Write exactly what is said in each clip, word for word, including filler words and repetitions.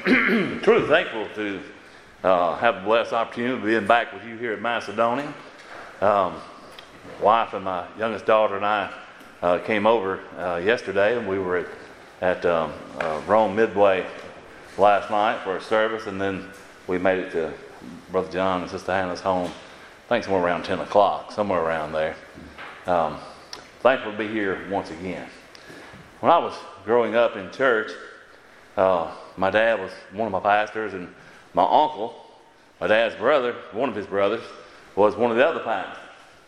truly thankful to uh, have the blessed opportunity of being back with you here at Macedonia. Um, wife and my youngest daughter and I uh, came over uh, yesterday, and we were at, at um, uh, Rome Midway last night for a service, and then we made it to Brother John and Sister Hannah's home, I think somewhere around ten o'clock, somewhere around there. Um, thankful to be here once again. When I was growing up in church, uh, my dad was one of my pastors, and my uncle, my dad's brother, one of his brothers, was one of the other pastors.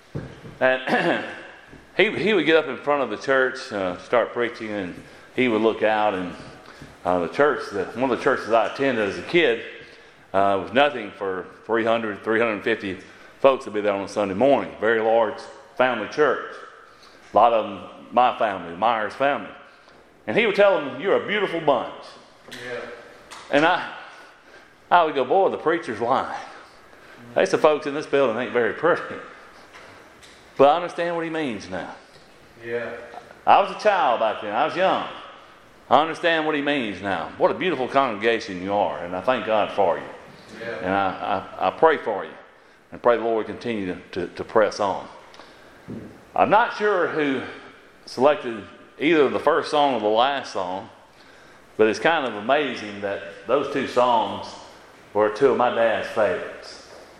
And he he would get up in front of the church, uh, start preaching, and he would look out, and uh, the church, the, one of the churches I attended as a kid, uh, was nothing for three hundred, three hundred fifty folks to be there on a Sunday morning. Very large family church. A lot of them, my family, Myers family. And he would tell them, "You're a beautiful bunch." Yeah. And I I would go, "Boy, the preacher's lying. They said folks in this building ain't very pretty." But I understand what he means now. Yeah. I was a child back then. I was young. I understand what he means now. What a beautiful congregation you are, and I thank God for you. Yeah. And I, I, I pray for you, and pray the Lord continue to, to, to press on. I'm not sure who selected either the first song or the last song, but it's kind of amazing that those two songs were two of my dad's favorites.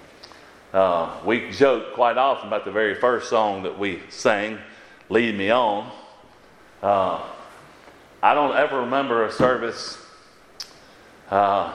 Uh, we joke quite often about the very first song that we sang, "Lead Me On." Uh, I don't ever remember a service uh,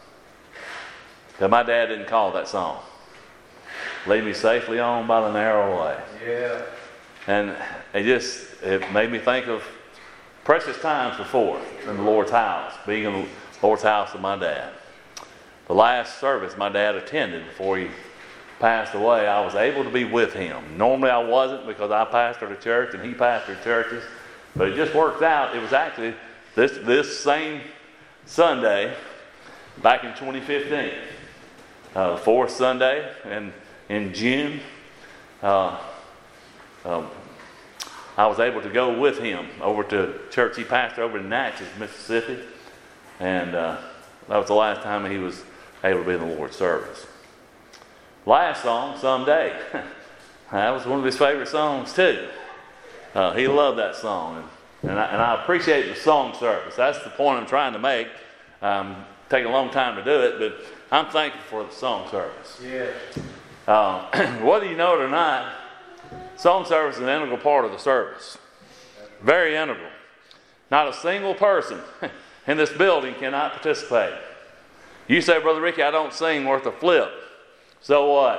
that my dad didn't call that song. "Lead me safely on by the narrow way." Yeah. And it just, it made me think of precious times before in the Lord's house, being in the Lord's house with my dad. The last service my dad attended before he passed away, I was able to be with him. Normally I wasn't, because I pastored a church and he pastored churches, but it just worked out. It was actually this this same Sunday back in twenty fifteen, uh, the fourth Sunday in, in June. Uh, um, I was able to go with him over to church he pastored over in Natchez, Mississippi, and uh, that was the last time he was able to be in the Lord's service. Last song, "Someday." That was one of his favorite songs too. Uh, he loved that song, and, and, I, and I appreciate the song service. That's the point I'm trying to make. Um, taking a long time to do it, but I'm thankful for the song service. Yeah. Uh, whether you know it or not, song service is an integral part of the service. Very integral. Not a single person in this building cannot participate. You say, "Brother Ricky, I don't sing worth a flip." So what?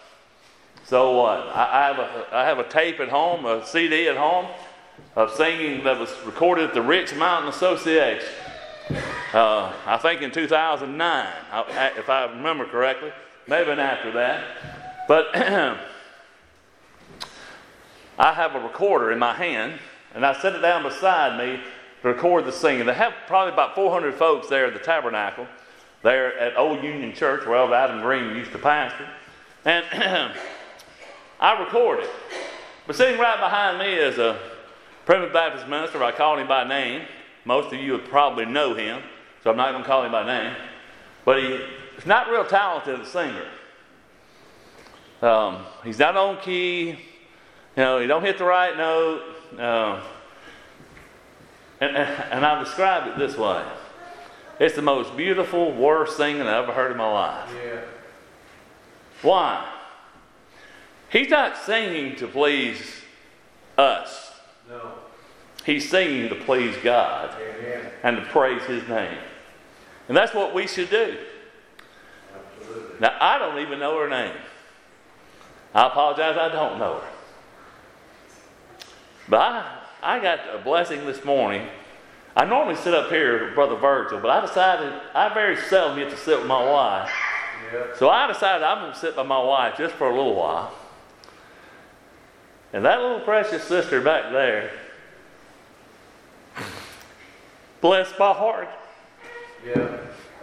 So what? I, I have a I have a tape at home, a C D at home of singing that was recorded at the Rich Mountain Association. Uh, I think in two thousand nine, if I remember correctly. Maybe after that. But I have a recorder in my hand, and I set it down beside me to record the singing. They have probably about four hundred folks there at the Tabernacle, there at Old Union Church, where Elder Adam Green used to pastor. And I recorded. But sitting right behind me is a Primitive Baptist minister. I call him by name. Most of you would probably know him, so I'm not going to call him by name. But he's not real talented as a singer. Um, he's not on key. You know, he don't hit the right note. Uh, and, and I've described it this way. It's the most beautiful, worst singing I ever heard in my life. Yeah. Why? He's not singing to please us. No. He's singing to please God. Amen. And to praise His name. And that's what we should do. Absolutely. Now, I don't even know her name. I apologize, I don't know her. But I, I got a blessing this morning. I normally sit up here with Brother Virgil, but I decided I very seldom get to sit with my wife. Yep. So I decided I'm going to sit by my wife just for a little while. And that little precious sister back there, bless my heart. Yeah.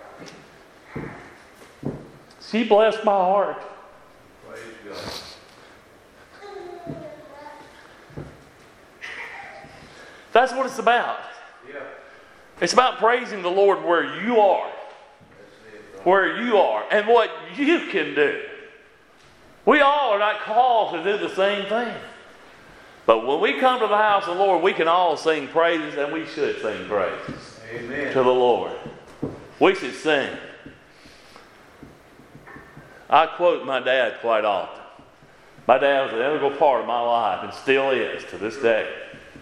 She blessed my heart. Praise God. That's what it's about. Yeah. It's about praising the Lord where you are. where you are and what you can do. We all are not called to do the same thing. But when we come to the house of the Lord, we can all sing praises, and we should sing praises. Amen. To the Lord. We should sing. I quote my dad quite often. My dad was an integral part of my life and still is to this day.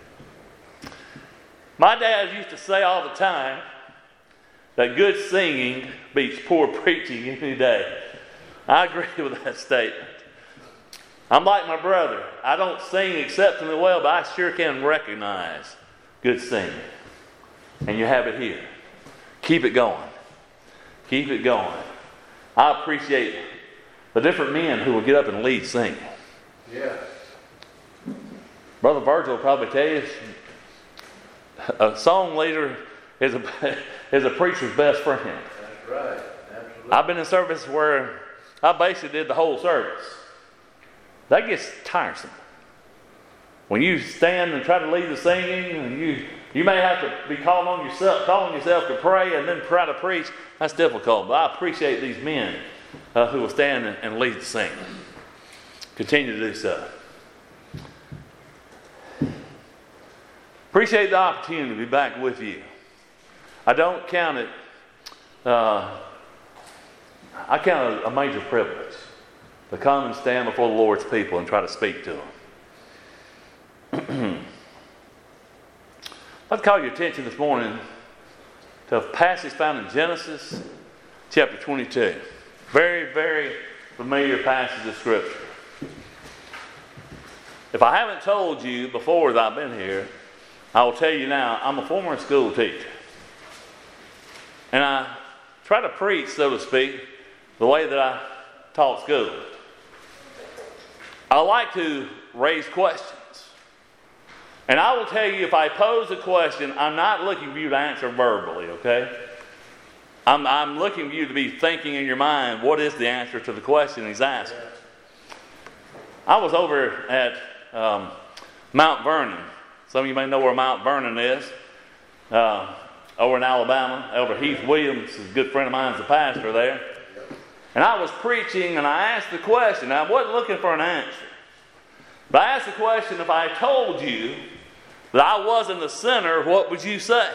My dad used to say all the time that good singing beats poor preaching any day. I agree with that statement. I'm like my brother. I don't sing exceptionally well, but I sure can recognize good singing. And you have it here. Keep it going. Keep it going. I appreciate the different men who will get up and lead singing. Yeah. Brother Virgil will probably tell you, a song leader is a, is a preacher's best friend. That's right. Absolutely. I've been in service where I basically did the whole service. That gets tiresome. When you stand and try to lead the singing, and you you may have to be calling on yourself, calling yourself to pray, and then try to preach. That's difficult. But I appreciate these men uh, who will stand and, and lead the singing. Continue to do so. Appreciate the opportunity to be back with you. I don't count it. Uh, I count it a major privilege to come and stand before the Lord's people and try to speak to them. I'd call your attention this morning to a passage found in Genesis chapter twenty-two. Very, very familiar passage of Scripture. If I haven't told you before that I've been here, I will tell you now, I'm a former school teacher. And I try to preach, so to speak, the way that I taught school. I like to raise questions. And I will tell you, if I pose a question, I'm not looking for you to answer verbally, okay? I'm, I'm looking for you to be thinking in your mind, what is the answer to the question he's asking? I was over at um, Mount Vernon. Some of you may know where Mount Vernon is. Uh, over in Alabama. Elder Heath Williams, a good friend of mine, is the pastor there. And I was preaching, and I asked the question. I wasn't looking for an answer. But I asked the question, if I told you that I wasn't the sinner, what would you say?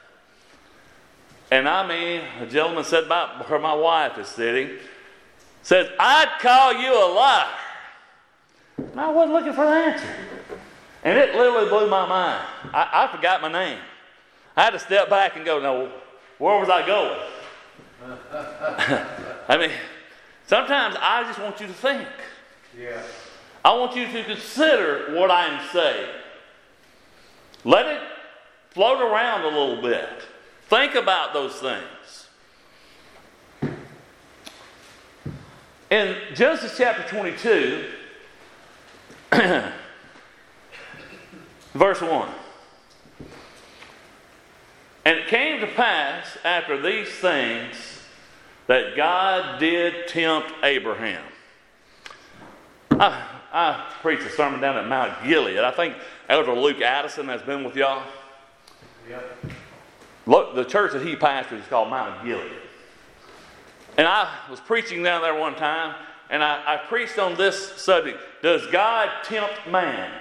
And I mean, a gentleman said about where my wife is sitting, says, I'd call you a liar. And I wasn't looking for an answer. And it literally blew my mind. I, I forgot my name. I had to step back and go, no, where was I going? I mean, sometimes I just want you to think. Yeah. I want you to consider what I'm saying. Let it float around a little bit. Think about those things. In Genesis chapter twenty-two, verse one. And it came to pass after these things that God did tempt Abraham. I, I preached a sermon down at Mount Gilead. I think Elder Luke Addison has been with y'all. Yep. Look, the church that he pastored is called Mount Gilead. And I was preaching down there one time, and I, I preached on this subject. Does God tempt man?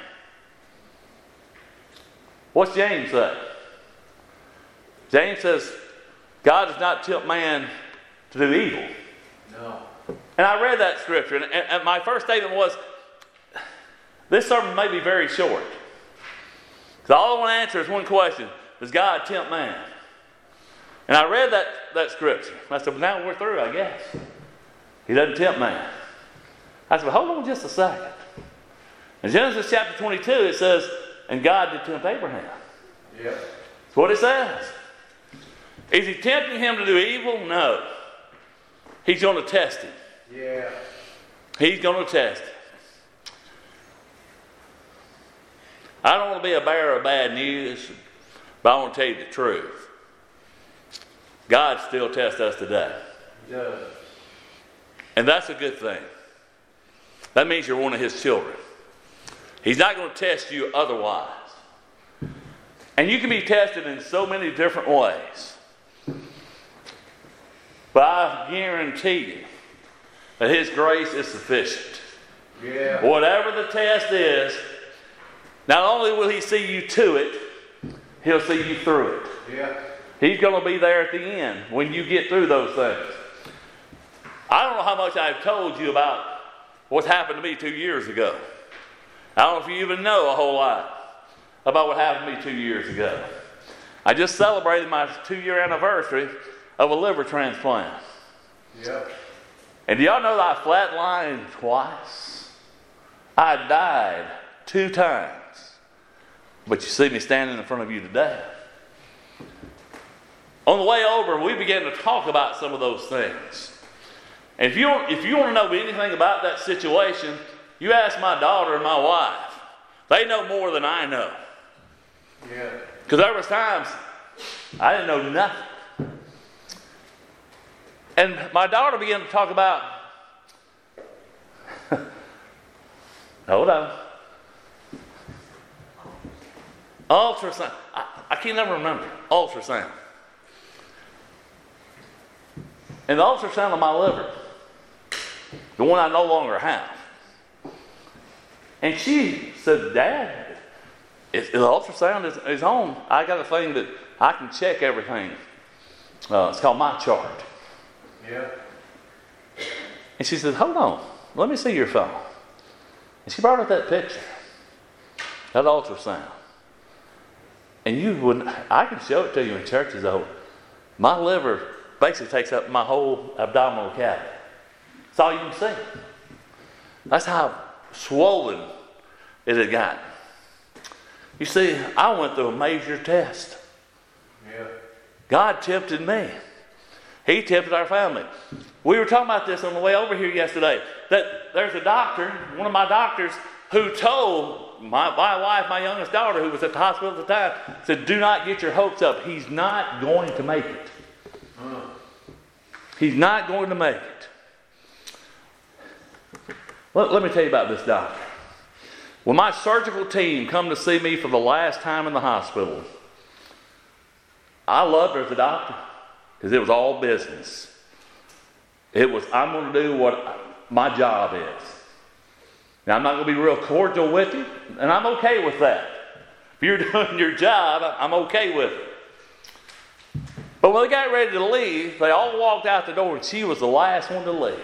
What's James say? James says, God does not tempt man to do evil. No. And I read that scripture, and, and my first statement was, this sermon may be very short. Because all I want to answer is one question. Does God tempt man? And I read that, that scripture. I said, well, now we're through, I guess. He doesn't tempt man. I said, well, hold on just a second. In Genesis chapter twenty-two, it says, and God did tempt Abraham. Yep. That's what it says. Is he tempting him to do evil? No. He's going to test him. Yeah. He's going to test him. I don't want to be a bearer of bad news, but I want to tell you the truth. God still tests us today. He does. And that's a good thing. That means you're one of his children. He's not going to test you otherwise. And you can be tested in so many different ways. But I guarantee you that His grace is sufficient. Yeah. Whatever the test is, not only will He see you to it, He'll see you through it. Yeah. He's going to be there at the end when you get through those things. I don't know how much I've told you about what's happened to me two years ago. I don't know if you even know a whole lot about what happened to me two years ago. I just celebrated my two-year anniversary of a liver transplant. Yep. And do y'all know that I flatlined twice? I died two times. But you see me standing in front of you today. On the way over, we began to talk about some of those things. And if you, if you want to know anything about that situation, you ask my daughter and my wife. They know more than I know. Yeah. Because there was times I didn't know nothing. And my daughter began to talk about, hold on, ultrasound. I, I can't never remember. Ultrasound. And the ultrasound of my liver, the one I no longer have. And she said, Dad, if the ultrasound is, is on, I got a thing that I can check everything. Uh, it's called My Chart. Yeah. And she said, hold on, let me see your phone. And she brought up that picture, that ultrasound. And you wouldn't, I can show it to you in churches though. My liver basically takes up my whole abdominal cavity. That's all you can see. That's how swollen it had gotten. You see, I went through a major test. Yeah. God tempted me. He tempted our family. We were talking about this on the way over here yesterday. That there's a doctor, one of my doctors, who told my, my wife, my youngest daughter, who was at the hospital at the time, said, do not get your hopes up. He's not going to make it. Uh. He's not going to make it. Let, let me tell you about this doctor. When my surgical team come to see me for the last time in the hospital, I loved her as a doctor because it was all business. It was, I'm going to do what my job is. Now, I'm not going to be real cordial with you, and I'm okay with that. If you're doing your job, I'm okay with it. But when they got ready to leave, they all walked out the door, and she was the last one to leave.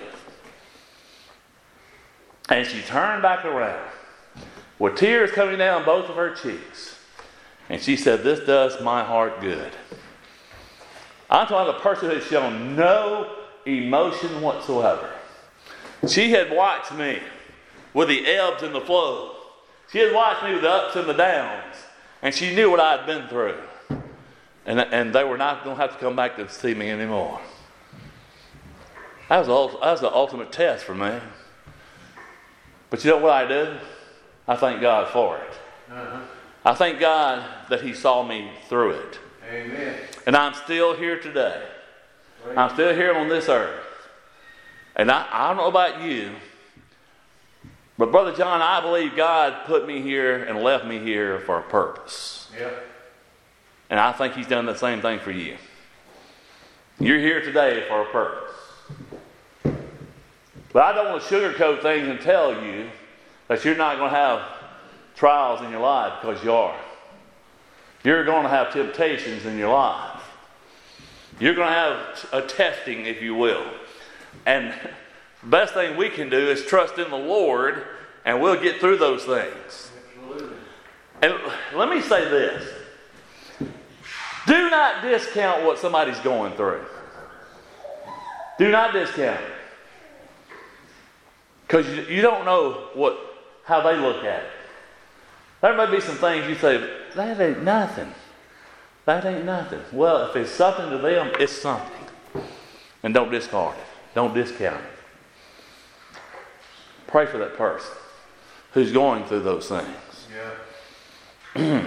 And she turned back around with tears coming down both of her cheeks. And she said, this does my heart good. I'm talking about a person who has shown no emotion whatsoever. She had watched me with the ebbs and the flows. She had watched me with the ups and the downs. And she knew what I had been through. And, and they were not going to have to come back to see me anymore. That was, the, that was the ultimate test for me. But you know what I do? I thank God for it. Uh-huh. I thank God that He saw me through it. Amen. And I'm still here today. Right. I'm still here on this earth. And I, I don't know about you, but Brother John, I believe God put me here and left me here for a purpose. Yeah. And I think He's done the same thing for you. You're here today for a purpose. But I don't want to sugarcoat things and tell you that you're not going to have trials in your life, because you are. You're going to have temptations in your life. You're going to have a testing, if you will. And the best thing we can do is trust in the Lord, and we'll get through those things. Absolutely. And let me say this. Do not discount what somebody's going through. Do not discount it. Because you, you don't know what how they look at it. There may be some things you say, that ain't nothing. That ain't nothing. Well, if it's something to them, it's something. And don't discard it. Don't discount it. Pray for that person who's going through those things. Yeah.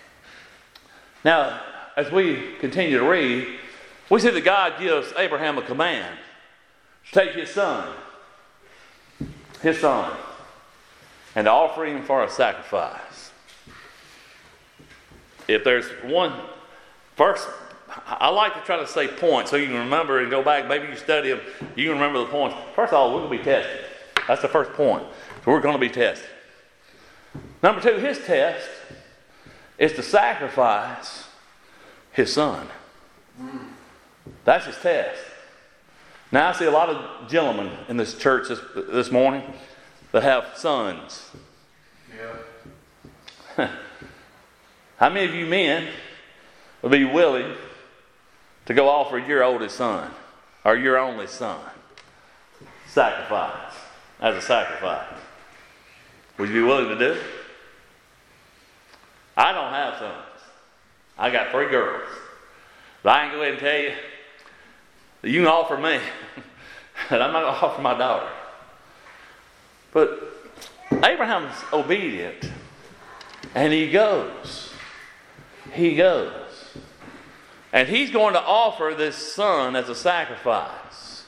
Now, as we continue to read, we see that God gives Abraham a command to take his son, his son, and to offer him for a sacrifice. If there's one, first I like to try to say points so you can remember and go back. Maybe you study them. You can remember the points. First of all, we're going to be tested. That's the first point. So we're going to be tested. Number two, his test is to sacrifice his son. That's his test. Now I see a lot of gentlemen in this church this, this morning that have sons. Yeah. How many of you men would be willing to go offer your oldest son or your only son? Sacrifice. As a sacrifice. Would you be willing to do it? I don't have sons. I got three girls. But I ain't going to tell you that you can offer me. And I'm not going to offer my daughter. But Abraham's obedient. And he goes. He goes. And he's going to offer this son as a sacrifice.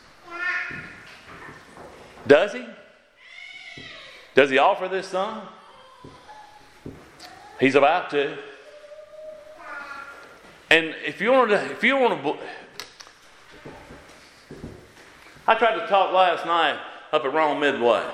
Does he? Does he offer this son? He's about to. And if you want to, if you want to, I tried to talk last night up at Rome Midway.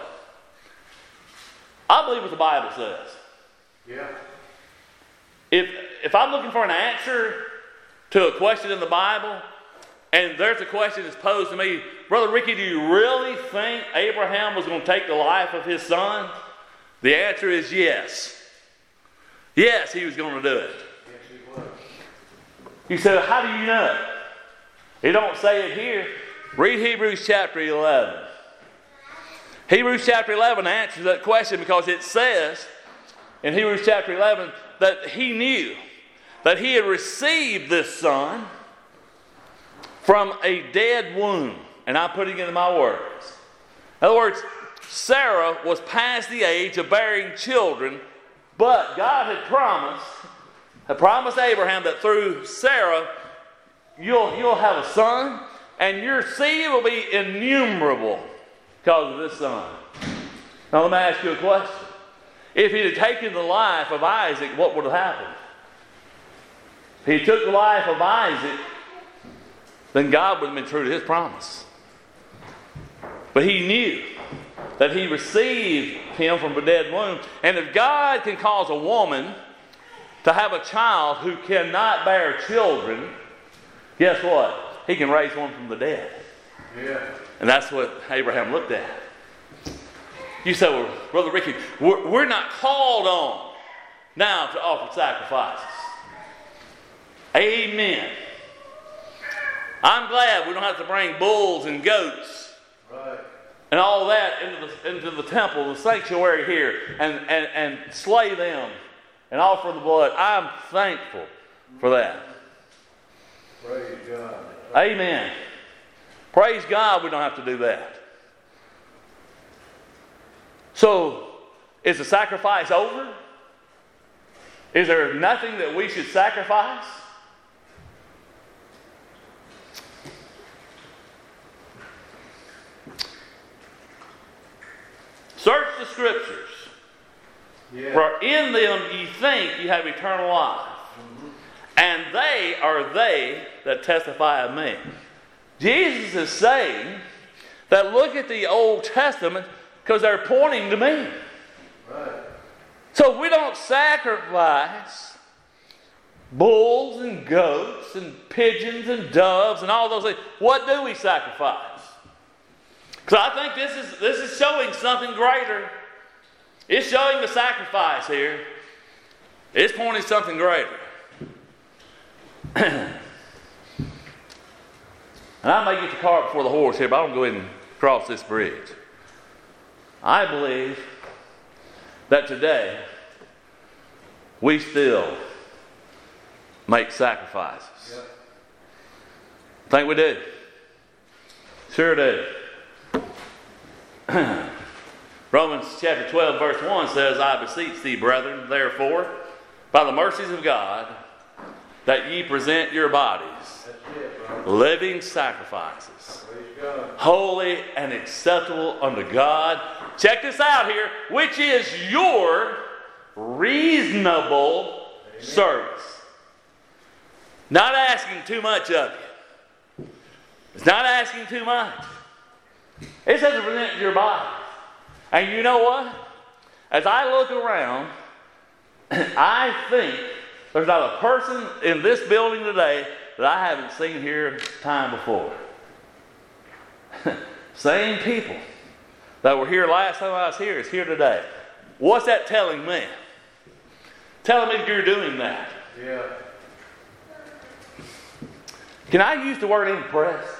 I believe what the Bible says. Yeah. If if I'm looking for an answer to a question in the Bible, and there's a question that's posed to me, Brother Ricky, do you really think Abraham was going to take the life of his son? The answer is yes. Yes, he was going to do it. Yes, he was. You say, how do you know? He don't say it here. Read Hebrews chapter eleven. Hebrews chapter eleven answers that question because it says in Hebrews chapter eleven that he knew that he had received this son from a dead womb. And I'm putting it in my words. In other words, Sarah was past the age of bearing children, but God had promised, had promised Abraham that through Sarah you'll, you'll have a son, and your seed will be innumerable because of this son. Now let me ask you a question. If he had taken the life of Isaac, what would have happened? If he took the life of Isaac, then God would have been true to his promise. But he knew that he received him from a dead womb. And if God can cause a woman to have a child who cannot bear children, guess what? He can raise one from the dead. Yeah. And that's what Abraham looked at. You say, well, Brother Ricky, we're, we're not called on now to offer sacrifices. Amen. I'm glad we don't have to bring bulls and goats Right. and all that into the, into the temple, the sanctuary here, and, and, and slay them and offer the blood. I'm thankful for that. Praise God. Amen. Praise God we don't have to do that. So, is the sacrifice over? Is there nothing that we should sacrifice? Search the scriptures. Yeah. For in them ye think you have eternal life. Mm-hmm. And they are they that testify of me. Jesus is saying that look at the Old Testament because they're pointing to me. Right. So if we don't sacrifice bulls and goats and pigeons and doves and all those things, what do we sacrifice? Because I think this is this is showing something greater. It's showing the sacrifice here. It's pointing something greater. And I may get the cart before the horse here, but I'm going to go ahead and cross this bridge. I believe that today we still make sacrifices. Yep. Think we do? Sure do. Romans chapter twelve verse one says, I beseech thee, brethren, therefore, by the mercies of God, that ye present your bodies That's it, brother. living sacrifices, Praise God. holy and acceptable unto God. Check this out here, which is your reasonable Amen. service. Not asking too much of you. It's not asking too much. It says to present your body. And you know what? As I look around, I think there's not a person in this building today that I haven't seen here time before. Same people that were here last time I was here is here today. What's that telling me? Telling me you're doing that. Yeah. Can I use the word impressed?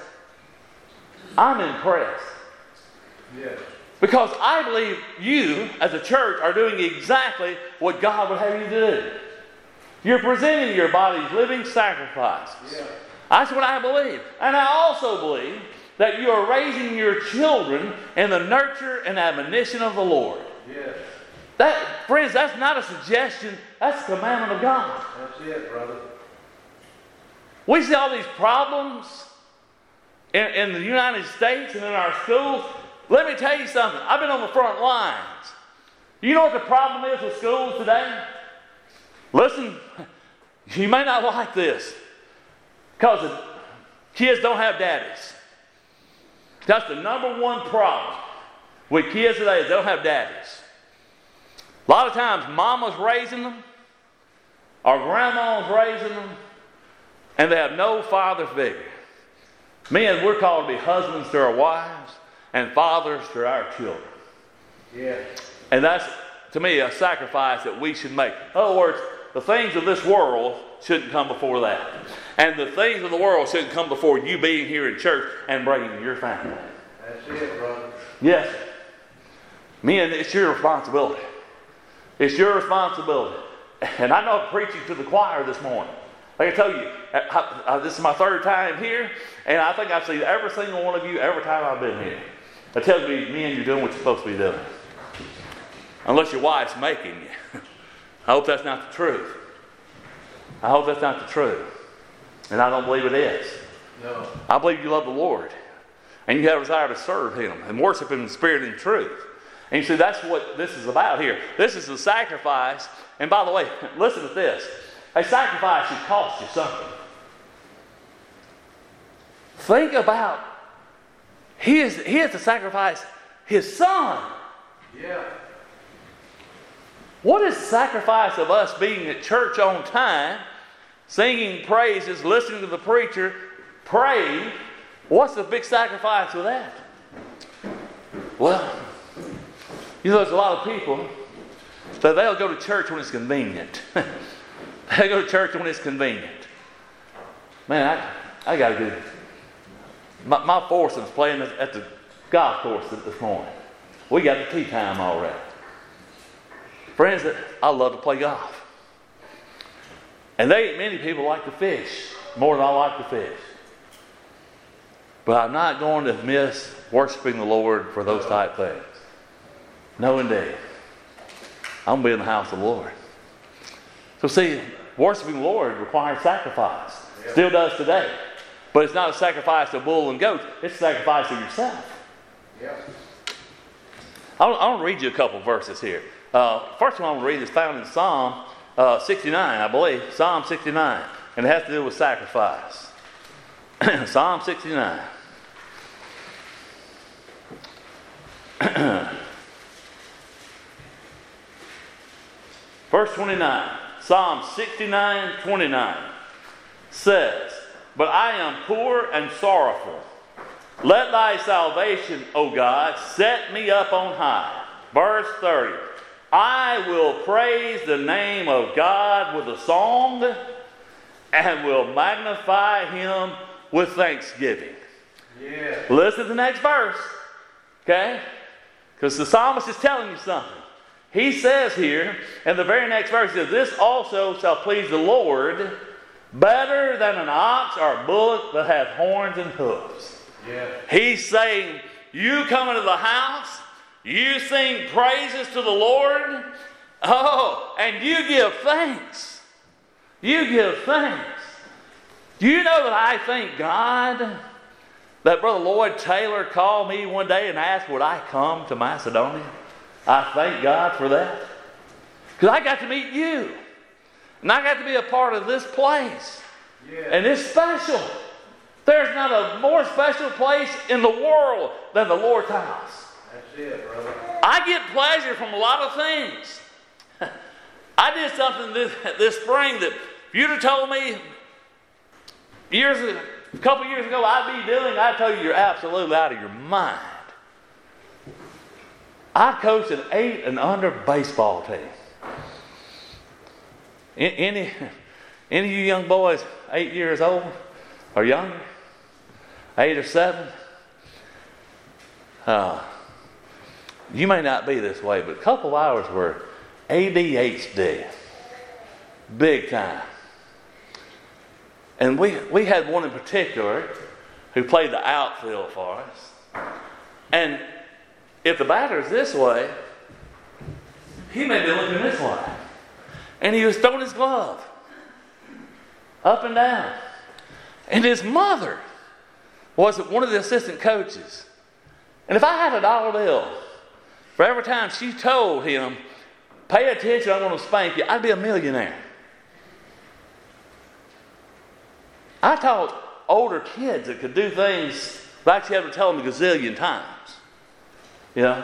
I'm impressed. Yeah. Because I believe you, as a church, are doing exactly what God would have you do. You're presenting your body's living sacrifices. Yeah. That's what I believe. And I also believe that you are raising your children in the nurture and admonition of the Lord. Yes. That, friends, that's not a suggestion. That's a commandment of God. That's it, brother. We see all these problems in, in the United States and in our schools. Let me tell you something. I've been on the front lines. You know what the problem is with schools today? Listen, you may not like this because the kids don't have daddies. That's the number one problem with kids today is they don't have daddies. A lot of times mama's raising them or grandma's raising them and they have no father figure. Men, we're called to be husbands to our wives and fathers to our children. Yeah. And that's, to me, a sacrifice that we should make. In other words, the things of this world shouldn't come before that. And the things of the world shouldn't come before you being here in church and bringing your family. That's it, brother. Yes. Men, it's your responsibility. It's your responsibility. And I know I'm preaching to the choir this morning. Like I tell you, I, I, this is my third time here, and I think I've seen every single one of you every time I've been here. It tells me, men, you're doing what you're supposed to be doing. Unless your wife's making you. I hope that's not the truth. I hope that's not the truth. And I don't believe it is. No. I believe you love the Lord. And you have a desire to serve Him and worship Him in spirit and truth. And you see, that's what this is about here. This is a sacrifice. And by the way, listen to this. A sacrifice should cost you something. Think about, He is, he has to sacrifice His Son. Yeah. What is the sacrifice of us being at church on time, singing praises, listening to the preacher, praying? What's the big sacrifice of that? Well, you know, there's a lot of people that they'll go to church when it's convenient. They go to church when it's convenient. Man, I, I got to do my, my foursome's playing at the golf course this morning. We got the tea time already. Friends, I love to play golf. And there ain't many people like to fish more than I like to fish. But I'm not going to miss worshiping the Lord for those type things. No, indeed. I'm going to be in the house of the Lord. So see, worshiping the Lord requires sacrifice. Yeah. Still does today. But it's not a sacrifice of bull and goats. It's a sacrifice of yourself. Yeah. I want to read you a couple verses here. Uh, first one I want to read is found in Psalm uh, sixty-nine, I believe. Psalm sixty-nine. And it has to do with sacrifice. Psalm sixty-nine. Verse twenty-nine. Psalm sixty-nine, twenty-nine says, "But I am poor and sorrowful. Let thy salvation, O God, set me up on high." Verse thirty. "I will praise the name of God with a song and will magnify Him with thanksgiving." Yeah. Listen to the next verse. Okay? Because the psalmist is telling you something. He says here, in the very next verse, he says, "This also shall please the Lord better than an ox or a bullock that hath horns and hoofs." Yeah. He's saying, you come into the house, you sing praises to the Lord, oh, and you give thanks. You give thanks. Do you know that I thank God that Brother Lloyd Taylor called me one day and asked would I come to Macedonia? I thank God for that. Because I got to meet you. And I got to be a part of this place. Yeah. And it's special. There's not a more special place in the world than the Lord's house. That's it, brother. I get pleasure from a lot of things. I did something this, this spring that if you'd have told me years, a couple years ago I'd be doing, I'd tell you you're absolutely out of your mind. I coached an eight and under baseball team. Any, any of you young boys eight years old or younger, eight or seven, uh, you may not be this way, but a couple of hours were A D H D, big time. And we, we had one in particular who played the outfield for us. And if the batter's this way, he may be looking this way. And he was throwing his glove up and down. And his mother was one of the assistant coaches. And if I had a dollar bill for every time she told him, pay attention, I'm going to spank you, I'd be a millionaire. I taught older kids that could do things like she had to tell them a gazillion times. You know?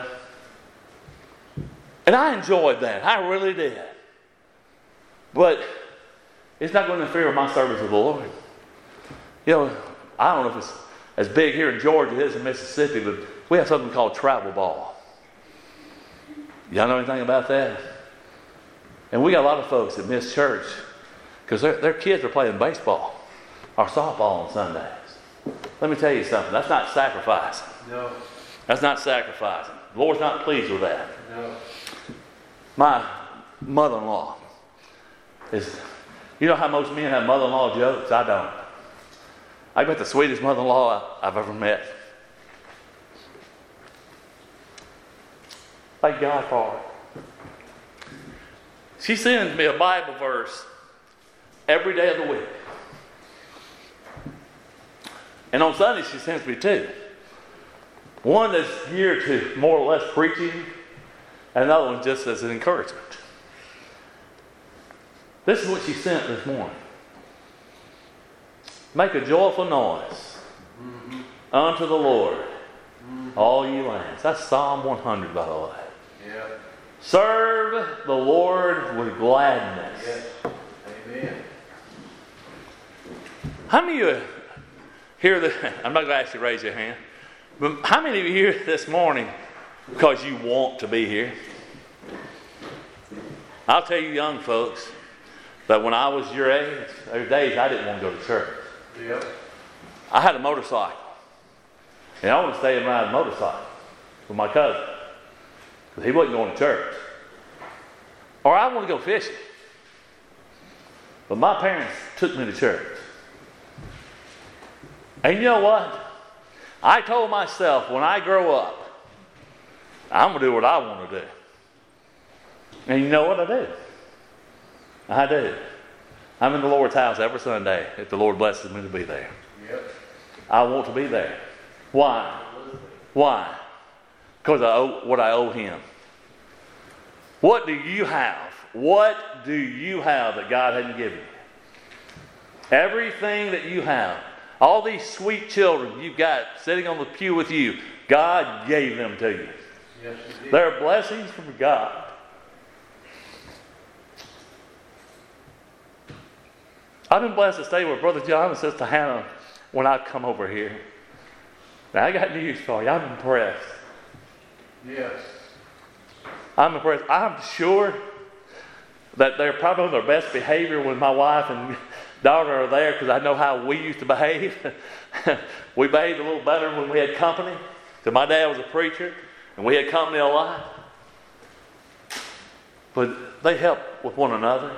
And I enjoyed that. I really did. But it's not going to interfere with my service of the Lord. You know, I don't know if it's as big here in Georgia as it is in Mississippi, but we have something called travel ball. Y'all know anything about that? And we got a lot of folks that miss church because their, their kids are playing baseball or softball on Sundays. Let me tell you something. That's not sacrificing. No. That's not sacrificing. The Lord's not pleased with that. No. My mother-in-law is, you know how most men have mother-in-law jokes? I don't. I got the sweetest mother-in-law I've ever met. Thank God for her. She sends me a Bible verse every day of the week. And on Sunday she sends me two. One that's geared to more or less preaching, and another one just as an encouragement. This is what she sent this morning. Make a joyful noise mm-hmm. unto the Lord, mm-hmm. all ye lands. That's Psalm one hundred, by the way. Yeah. Serve the Lord with gladness. Yes. Amen. How many of you here, the, I'm not going to ask you to raise your hand, but how many of you here this morning because you want to be here? I'll tell you young folks that when I was your age, there were days I didn't want to go to church. Yep. I had a motorcycle. And I wanted to stay and ride a motorcycle with my cousin. Because he wasn't going to church. Or I wanted to go fishing. But my parents took me to church. And you know what? I told myself when I grow up, I'm going to do what I want to do. And you know what I do? I do. I'm in the Lord's house every Sunday if the Lord blesses me to be there. Yep. I want to be there. Why? Why? Because I owe what I owe Him. What do you have? What do you have that God hadn't given you? Everything that you have, all these sweet children you've got sitting on the pew with you, God gave them to you. Yes, He did. They're blessings from God. I've been blessed to stay with Brother John and Sister Hannah when I come over here. Now, I got news for you. I'm impressed. Yes. I'm impressed. I'm sure that they're probably on their best behavior when my wife and daughter are there because I know how we used to behave. We behaved a little better when we had company. So my dad was a preacher and we had company a lot. But they help with one another.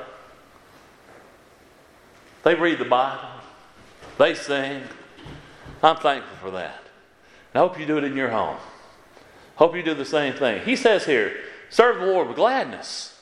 They read the Bible. They sing. I'm thankful for that. And I hope you do it in your home. Hope you do the same thing. He says here, serve the Lord with gladness.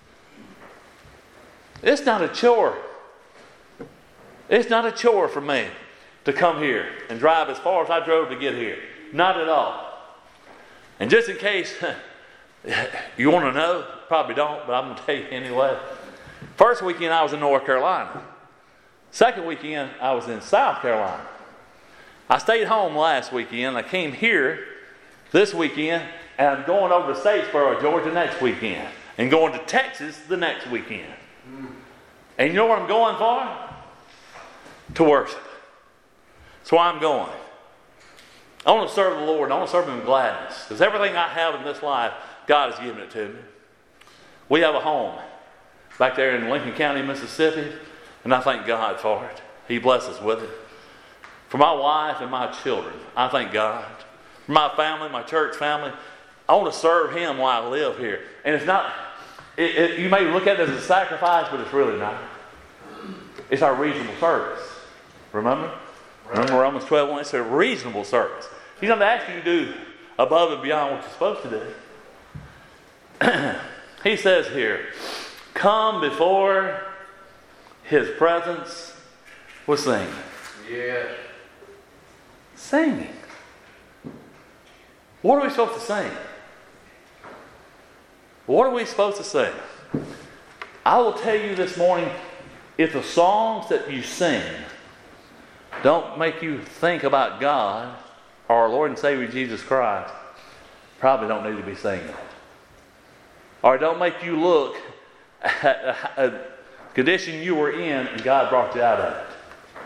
It's not a chore. It's not a chore for me to come here and drive as far as I drove to get here. Not at all. And just in case you want to know, probably don't, but I'm going to tell you anyway. First weekend I was in North Carolina. Second weekend, I was in South Carolina. I stayed home last weekend. I came here this weekend, and I'm going over to Statesboro, Georgia next weekend, and going to Texas the next weekend. Mm. And you know where I'm going for? To worship. That's why I'm going. I want to serve the Lord. I want to serve Him in gladness. Because everything I have in this life, God has given it to me. We have a home back there in Lincoln County, Mississippi, and I thank God for it. He blessed us with it. For my wife and my children, I thank God. For my family, my church family, I want to serve Him while I live here. And it's not, it, it, you may look at it as a sacrifice, but it's really not. It's our reasonable service. Remember? Right. Remember Romans twelve one? It's a reasonable service. He's not asking you to do above and beyond what you're supposed to do. He says here, come before His presence with singing. Yeah. Singing. What are we supposed to sing? What are we supposed to sing? I will tell you this morning, if the songs that you sing don't make you think about God or our Lord and Savior Jesus Christ, probably don't need to be singing it. Or don't make you look at a condition you were in and God brought you out of it.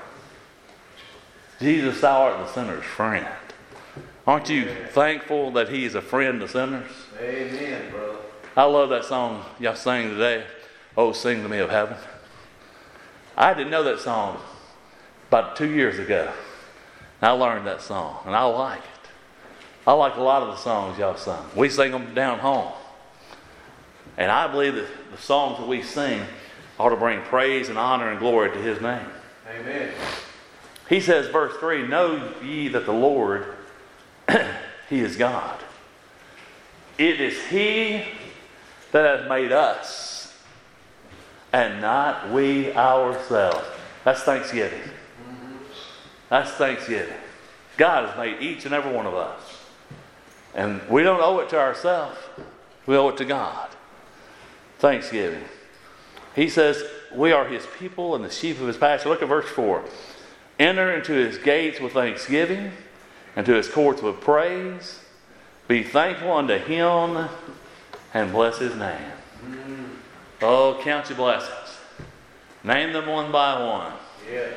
Jesus, thou art the sinner's friend. Aren't you thankful that He is a friend to sinners? Amen, brother. I love that song y'all sang today. Oh, sing to me of heaven. I didn't know that song about two years ago. And I learned that song, and I like it. I like a lot of the songs y'all sung. We sing them down home. And I believe that the songs that we sing ought to bring praise and honor and glory to His name. Amen. He says, verse three, know ye that the Lord, He is God. It is He that has made us, and not we ourselves. That's Thanksgiving. Mm-hmm. That's Thanksgiving. God has made each and every one of us. And we don't owe it to ourselves. We owe it to God. Thanksgiving. He says, we are His people and the sheep of His pasture. Look at verse four. Enter into His gates with thanksgiving, and to His courts with praise. Be thankful unto Him, and bless His name. Mm. Oh, count your blessings. Name them one by one. Yeah.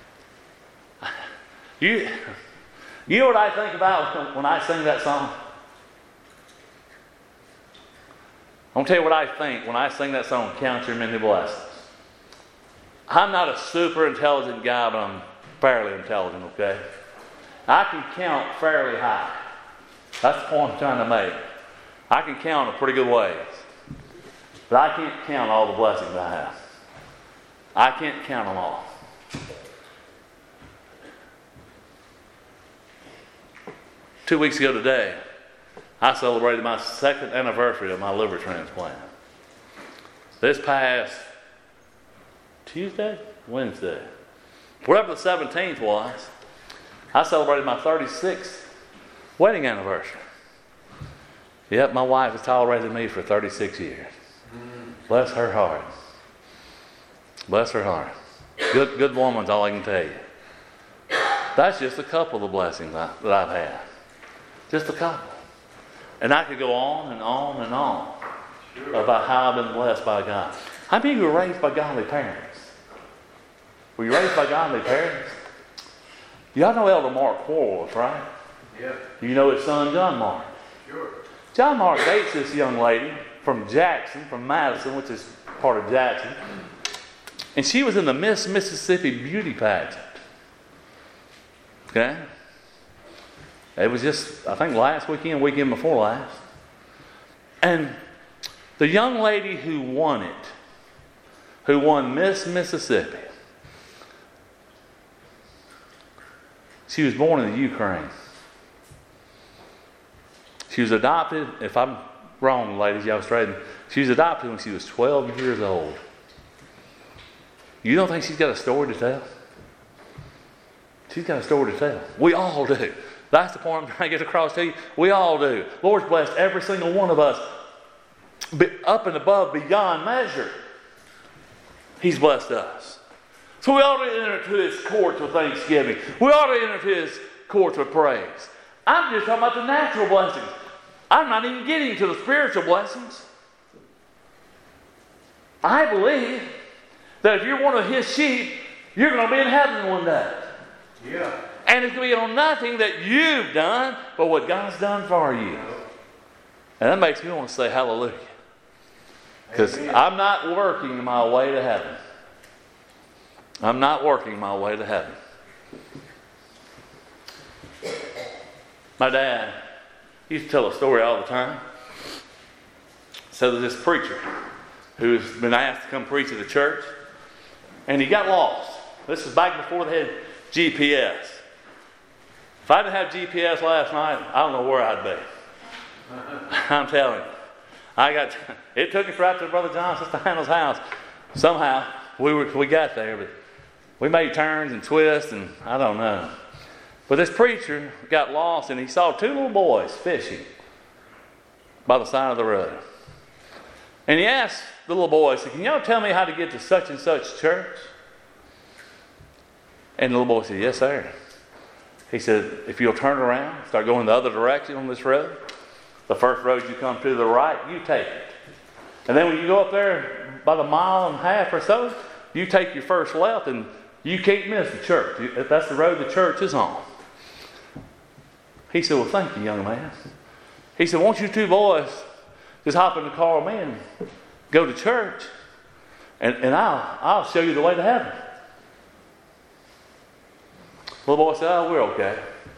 You, you know what I think about when I sing that song? I'm going to tell you what I think when I sing that song, Count Your Many Blessings. I'm not a super intelligent guy, but I'm fairly intelligent, okay? I can count fairly high. That's the point I'm trying to make. I can count a pretty good ways. But I can't count all the blessings I have. I can't count them all. Two weeks ago today, I celebrated my second anniversary of my liver transplant. This past Tuesday? Wednesday. Whatever the seventeenth was, I celebrated my thirty-sixth wedding anniversary. Yep, my wife has tolerated me for thirty-six years. Bless her heart. Bless her heart. Good, good woman's all I can tell you. That's just a couple of the blessings I, that I've had. Just a couple. And I could go on and on and on sure. about how I've been blessed by God. How many of you were raised by godly parents? Were you raised by godly parents? Y'all know Elder Mark Quarles, right? Yeah. You know his son, John Mark. Sure. John Mark dates this young lady from Jackson, from Madison, which is part of Jackson. And she was in the Miss Mississippi Beauty Pageant. Okay? It was just, I think, last weekend, weekend before last. And the young lady who won it, who won Miss Mississippi, she was born in the Ukraine. She was adopted, if I'm wrong, ladies, y'all straighten. She was adopted when she was twelve years old. You don't think she's got a story to tell? She's got a story to tell. We all do. That's the point I'm trying to get across to you. We all do. Lord's blessed every single one of us up and above, beyond measure. He's blessed us. So we ought to enter into his courts with thanksgiving. We ought to enter into his courts with praise. I'm just talking about the natural blessings. I'm not even getting to the spiritual blessings. I believe that if you're one of his sheep, you're going to be in heaven one day. Yeah. And it's going to be on nothing that you've done, but what God's done for you. And that makes me want to say hallelujah. Because I'm not working my way to heaven. I'm not working my way to heaven. My dad used to tell a story all the time. So there's this preacher who's been asked to come preach at the church, and he got lost. This is back before they had G P S. If I didn't have G P S last night, I don't know where I'd be. I'm telling you. I got it took us right to Brother John Sister house. Somehow we were we got there, but we made turns and twists, and I don't know. But this preacher got lost, and he saw two little boys fishing by the side of the road. And he asked the little boy, he said, "Can y'all tell me how to get to such and such church?" And the little boy said, "Yes, sir." He said, "If you'll turn around, start going the other direction on this road, the first road you come to the right, you take it. And then when you go up there about a mile and a half or so, you take your first left, and you can't miss the church. If that's the road the church is on." He said, "Well, thank you, young man." He said, "Won't you two boys just hop in the car with me and go to church, and, and I'll, I'll show you the way to heaven." The little boy said, "Oh, we're okay."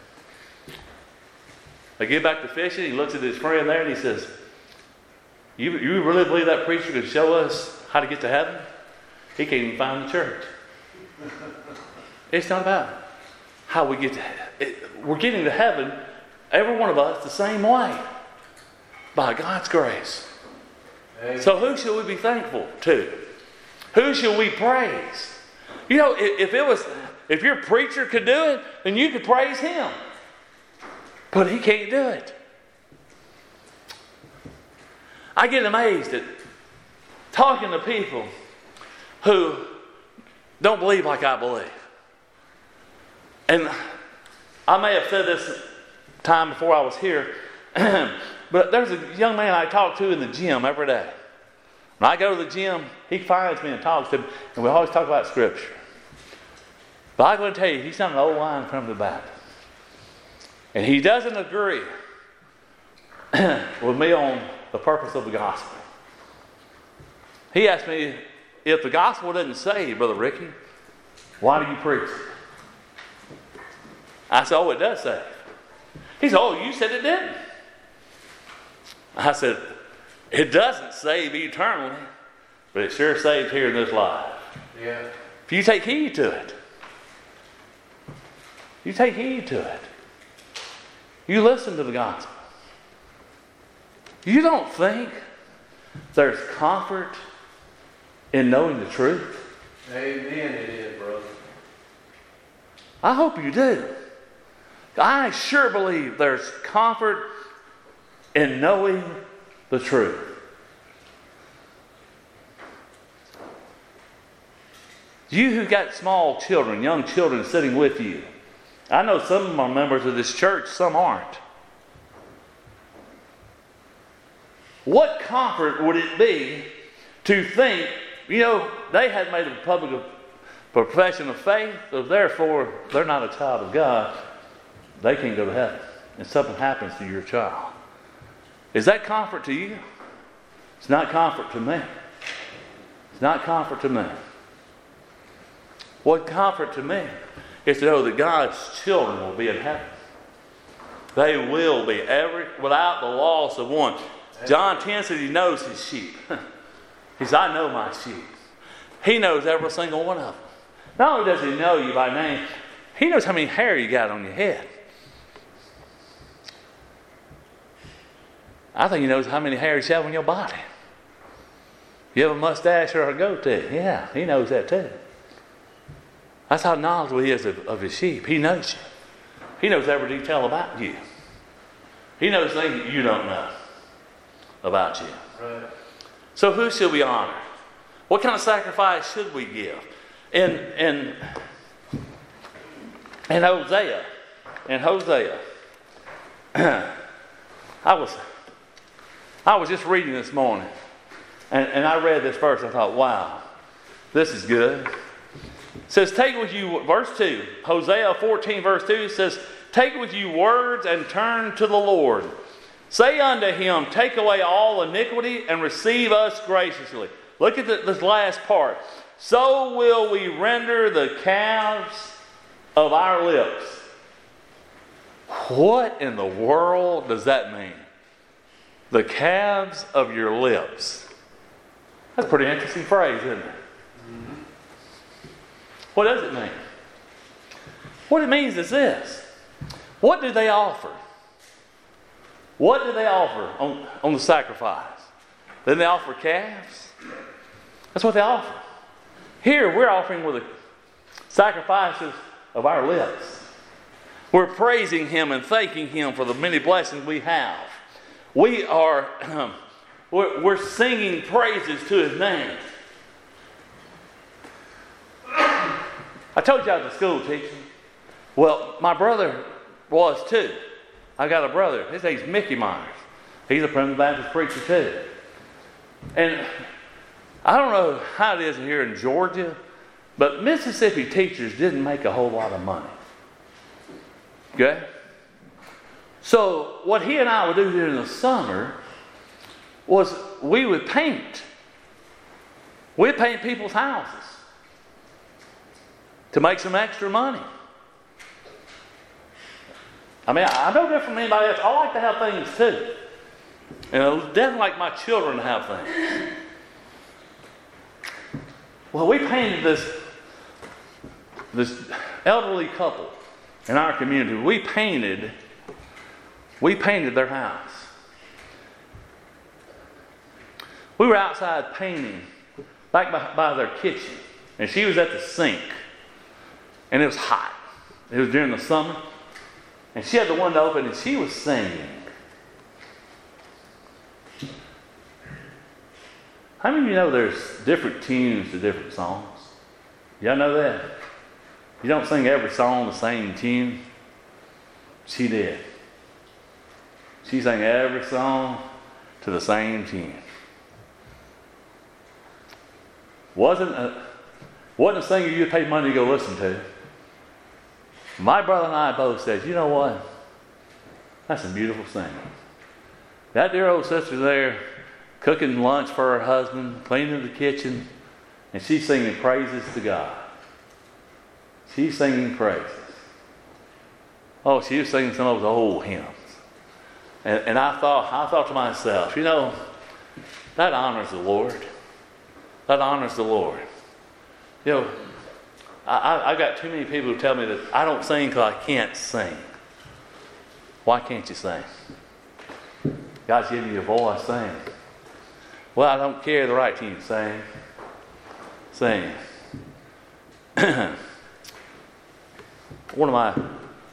They get back to fishing. He looks at his friend there and he says, you, you really believe that preacher could show us how to get to heaven? He can't even find the church. It's not about how we get to heaven. We're getting to heaven, every one of us, the same way. By God's grace. Amen. So who should we be thankful to? Who should we praise? You know, if, if it was, if your preacher could do it, then you could praise him. But he can't do it. I get amazed at talking to people who don't believe like I believe. And I may have said this time before I was here, but there's a young man I talk to in the gym every day. When I go to the gym, he finds me and talks to me, and we always talk about Scripture. But I'm going to tell you, he's not an old line from the Bible. And he doesn't agree with me on the purpose of the gospel. He asked me, if the gospel doesn't save, Brother Ricky, why do you preach it? I said, oh, it does save. He said, oh, you said it didn't. I said, it doesn't save eternally, but it sure saves here in this life. Yeah. If you take heed to it, you take heed to it. You listen to the gospel. You don't think there's comfort in knowing the truth? Amen, it is, brother. I hope you do. I sure believe there's comfort in knowing the truth. You who got small children, young children sitting with you, I know some of them are members of this church, some aren't. What comfort would it be to think, you know, they had made a public profession of faith, so therefore they're not a child of God. They can't go to heaven. And something happens to your child. Is that comfort to you? It's not comfort to me. It's not comfort to me. What comfort to me is to know that God's children will be in heaven. They will be, every without the loss of one. John ten says he knows his sheep. He says, I know my sheep. He knows every single one of them. Not only does he know you by name, he knows how many hair you got on your head. I think he knows how many hairs you have on your body. You have a mustache or a goatee. Yeah, he knows that too. That's how knowledgeable he is of, of his sheep. He knows you. He knows every detail about you. He knows things that you don't know about you. Right. So who should we honor? What kind of sacrifice should we give? in in in Hosea, in Hosea, I was I was just reading this morning, and, and I read this verse. I thought, wow, this is good. It says, take with you, verse two, Hosea fourteen, verse two says, take with you words and turn to the Lord. Say unto him, take away all iniquity and receive us graciously. Look at the, this last part. So will we render the calves of our lips. What in the world does that mean? The calves of your lips. That's a pretty interesting phrase, isn't it? Mm-hmm. What does it mean? What it means is this. What do they offer? What do they offer on, on the sacrifice? Then they offer calves. That's what they offer. Here we're offering with the sacrifices of our lips. We're praising Him and thanking Him for the many blessings we have. We are um, we're, we're singing praises to His name. I told you I was a school teacher. Well, my brother was too. I got a brother. His name's Mickey Myers. He's a Primitive Baptist preacher too. And I don't know how it is here in Georgia, but Mississippi teachers didn't make a whole lot of money. Okay? So what he and I would do during the summer was we would paint. We'd paint people's houses to make some extra money. I mean, I, I know different from anybody else. I like to have things too. And I definitely like my children to have things. Well, we painted this, this elderly couple in our community. We painted, we painted their house. We were outside painting, back by, by their kitchen. And she was at the sink. And it was hot. It was during the summer. And she had the window open and she was singing. How many of you know there's different tunes to different songs? Y'all know that? You don't sing every song the same tune. She did. She sang every song to the same tune. Wasn't a, wasn't a singer you'd pay money to go listen to. My brother and I both said, you know what? That's some beautiful singing. That dear old sister there, cooking lunch for her husband, cleaning the kitchen, and she's singing praises to God. She's singing praises. Oh, she was singing some of those old hymns. And, and I thought, I thought to myself, you know, that honors the Lord. That honors the Lord. You know, I, I've got too many people who tell me that I don't sing because I can't sing. Why can't you sing? God's giving you a voice, sing. Well, I don't carry the right tune. Sing. Sing. One of my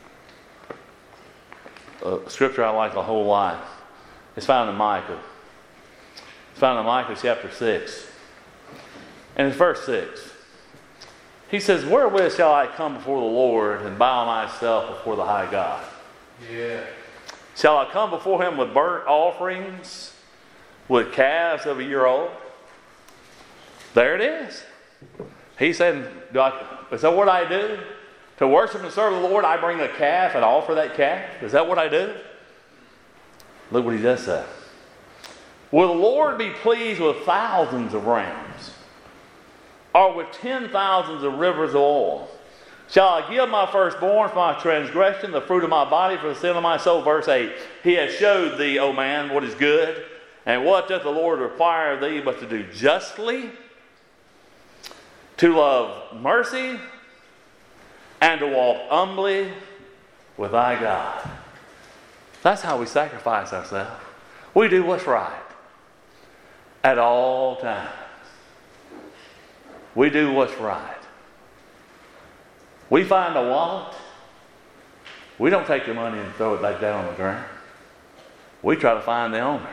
uh, scripture I like a whole lot is found in Micah. It's found in Micah chapter six. And it's verse six. He says, wherewith shall I come before the Lord and bow myself before the high God? Yeah. Shall I come before him with burnt offerings, with calves of a year old? There it is. He said, do I, is that what I do? To worship and serve the Lord, I bring a calf and offer that calf? Is that what I do? Look what he does say. Will the Lord be pleased with thousands of rams, or with ten thousands of rivers of oil? Shall I give my firstborn for my transgression, the fruit of my body for the sin of my soul? Verse eight. He has showed thee, O man, what is good, and what doth the Lord require of thee but to do justly, to love mercy, and to walk humbly with thy God. That's how we sacrifice ourselves. We do what's right at all times. We do what's right. We find a wallet. We don't take the money and throw it back down on the ground. We try to find the owner.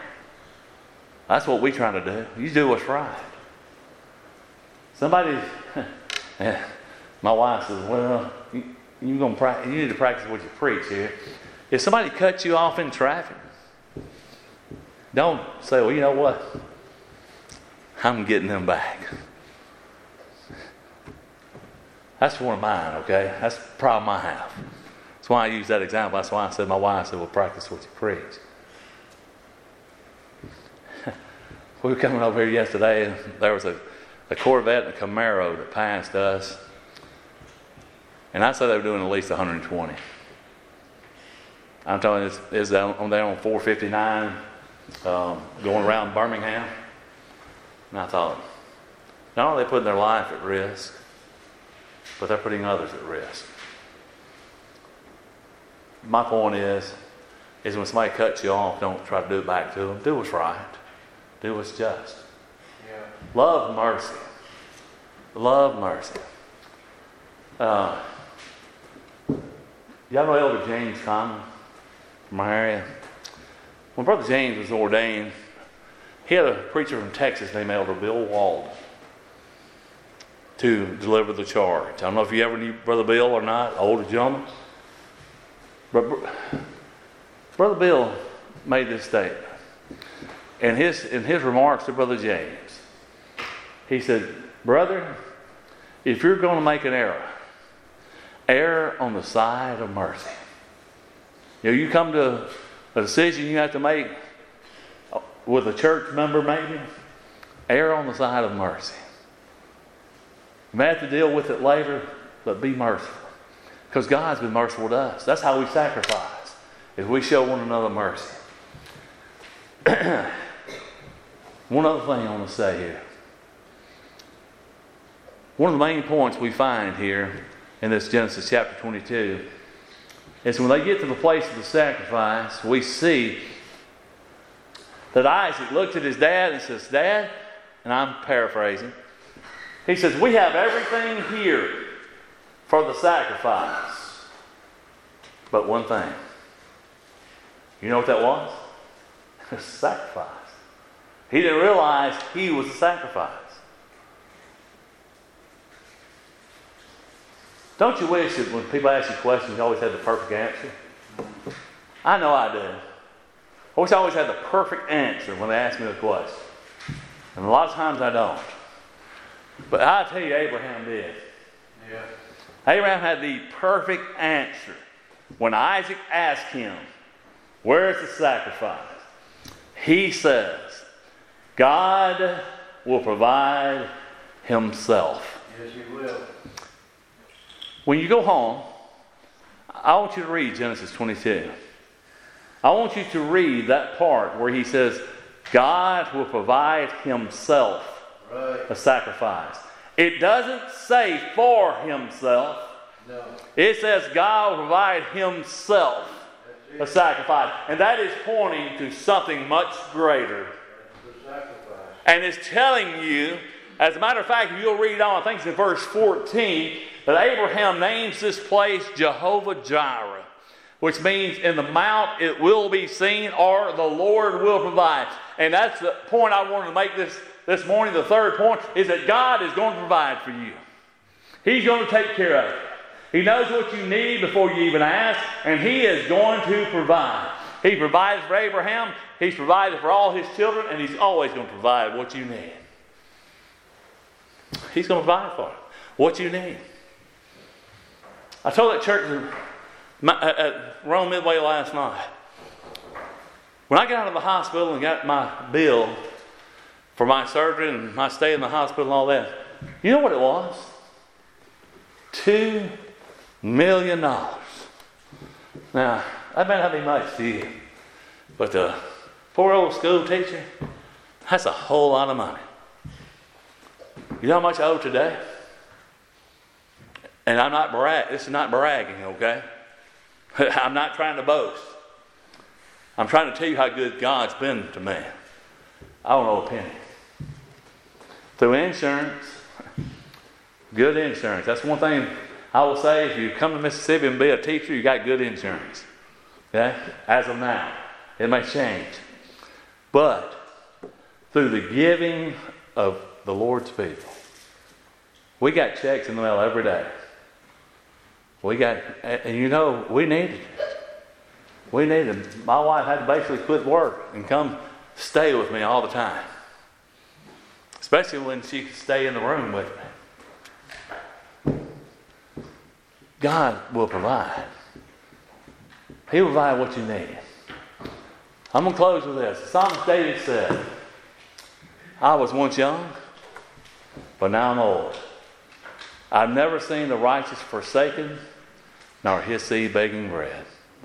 That's what we try to do. You do what's right. Somebody, And my wife says, well, you, you, gonna pra- you need to practice what you preach here. If somebody cuts you off in traffic, don't say, well, you know what? I'm getting them back. That's one of mine, okay? That's the problem I have. That's why I use that example. That's why I said, my wife said, well, practice what you preach. We were coming over here yesterday, and there was a, a Corvette and a Camaro that passed us. And I said they were doing at least one hundred twenty. I'm telling you, it's, it's on there on four fifty-nine, um, going around Birmingham. And I thought, not only are they putting their life at risk, but they're putting others at risk. My point is, is when somebody cuts you off, don't try to do it back to them. Do what's right. Do what's just. Yeah. Love mercy. Love mercy. Uh, y'all know Elder James Conlon from our area? When Brother James was ordained, he had a preacher from Texas named Elder Bill Walden to deliver the charge. I don't know if you ever knew Brother Bill or not, older gentleman. But Brother Bill made this statement. In his, in his remarks to Brother James, he said, brother, if you're going to make an error, err on the side of mercy. You know, you come to a decision you have to make with a church member maybe, err on the side of mercy. You may have to deal with it later, but be merciful. Because God's been merciful to us. That's how we sacrifice, is we show one another mercy. One other thing I want to say here. One of the main points we find here in this Genesis chapter twenty-two is when they get to the place of the sacrifice, we see that Isaac looks at his dad and says, Dad, and I'm paraphrasing, he says, we have everything here for the sacrifice, but one thing. You know what that was? It was sacrifice. He didn't realize he was a sacrifice. Don't you wish that when people ask you questions, you always had the perfect answer? I know I do. I wish I always had the perfect answer when they ask me a question. And a lot of times I don't. But I tell you, Abraham did. Yeah. Abraham had the perfect answer when Isaac asked him, where's the sacrifice? He says, God will provide himself. Yes, he will. When you go home, I want you to read Genesis twenty-two. I want you to read that part where he says, God will provide himself Right. a sacrifice. It doesn't say for himself. No. It says God will provide himself a sacrifice. And that is pointing to something much greater. That's the sacrifice. And it's telling you, as a matter of fact, if you'll read on, I think it's in verse fourteen, that Abraham names this place Jehovah Jireh, which means in the mount it will be seen, or the Lord will provide. And that's the point I wanted to make this, this morning. The third point is that God is going to provide for you. He's going to take care of it. He knows what you need before you even ask, and He is going to provide. He provided for Abraham, He's provided for all His children, and He's always going to provide what you need. He's going to provide for it, what you need. I told that church at Rome Midway last night, when I got out of the hospital and got my bill for my surgery and my stay in the hospital and all that, you know what it was? Two million dollars. Now, that may not be much to you, but the poor old school teacher, that's a whole lot of money. You know how much I owe today? And I'm not brag. This is not bragging, okay? I'm not trying to boast. I'm trying to tell you how good God's been to me. I don't owe a penny. Through insurance, good insurance. That's one thing I will say. If you come to Mississippi and be a teacher, you got good insurance. Okay? As of now. It may change. But through the giving of the Lord's people, We got checks in the mail every day. We got, and you know, we needed it. We needed it. My wife had to basically quit work and come stay with me all the time. Especially when she could stay in the room with me. God will provide. He will provide what you need. I'm going to close with this. The psalmist David said, I was once young, but now I'm old. I've never seen the righteous forsaken, nor his seed begging bread.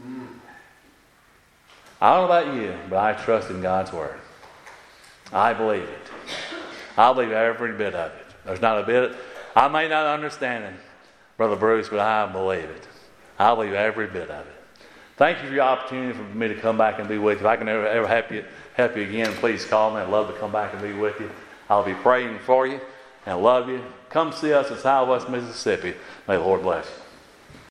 I don't know about you, but I trust in God's word. I believe it. I believe every bit of it. There's not a bit. I may not understand it, Brother Bruce, but I believe it. I believe every bit of it. Thank you for your opportunity for me to come back and be with you. If I can ever, ever help you, help you again, please call me. I'd love to come back and be with you. I'll be praying for you and love you. Come see us in Southwest Mississippi. May the Lord bless you.